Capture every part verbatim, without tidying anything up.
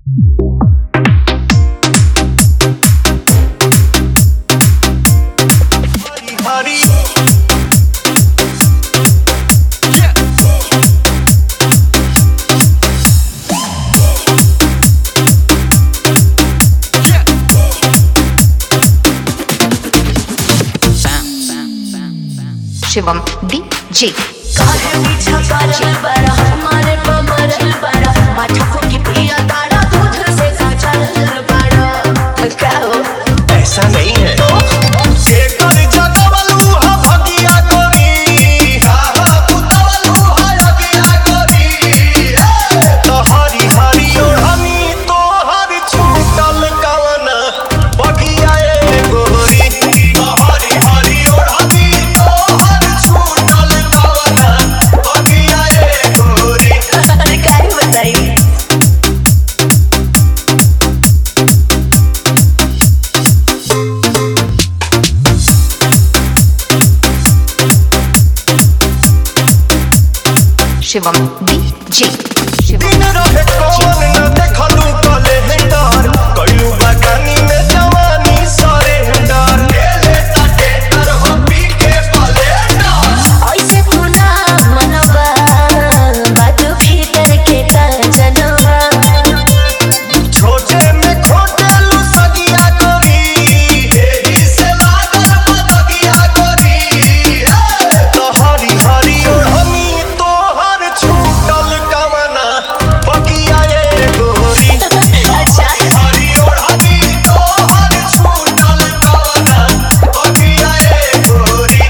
Shivam DJ काहे पीछा करल बड़ा हमारे पमरल बड़ा माथा फूकी पिया तारा दूध से काचल बड़ा क्या हो ऐसा नहीं है के कर जगवलू ह भगिया गोरी हा हा पुतवलू ह लगिया गोरी तो हरी हरी ओढ़नी तो हर छूटल कवन बगिया ए गोरी तो हरी हरी ओढ़नी तो हर छूटल कवन बगिया ए गोरी अरे काहे बताई शिवम डीजे दिन रहे कौन न देखलू कले हेंडर कइलू बागानी में जवानी सरेंडर ले ताटे तर हो पी के पलेंडर ऐसे तू ना मनवा बाजू भीतर के जनवा छोटे में खोटेलू सगिया गोरी एही से लागल बगिया गोरी तो हरी हरी ओढ़नी तो हर छूटल कवना बगिया ए गोरी अच्छा हरी ओढ़नी तो हर छूटल कवना बगिया ए गोरी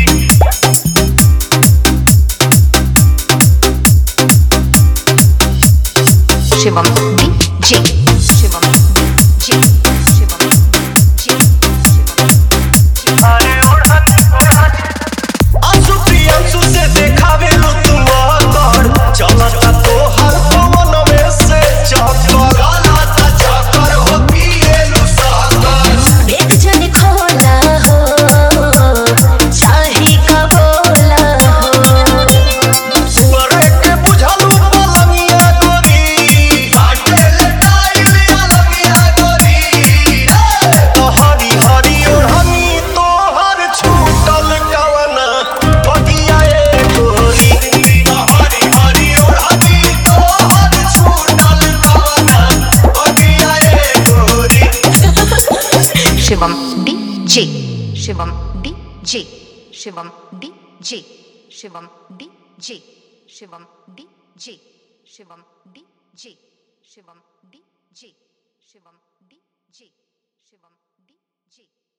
Shivam DJ Shivam DJ Shivam DJ Shivam अरे ओढ़नी ओढ़नी आंसू प्रियांशु से देखावेलू तुम कर चलता तोहर पवन में से चक्कर चलता चक्कर हो पिएलू सहकर एक जन खोला हो चाही का बोला हो सुअरे के बुझलू पलंगिया गोरी बाटे लटाइल अलगिया गोरी तो हरी हरी ओढ़नी तोहर छूटल कवना बगिया ए गोरी तो हरी हरी ओढ़नी तोहर छूटल कवना बगिया ए गोरी Shivam DJ Shivam DJ Shivam DJ Shivam DJ Shivam DJ Shivam DJ Shivam DJ Shivam DJ Shivam DJ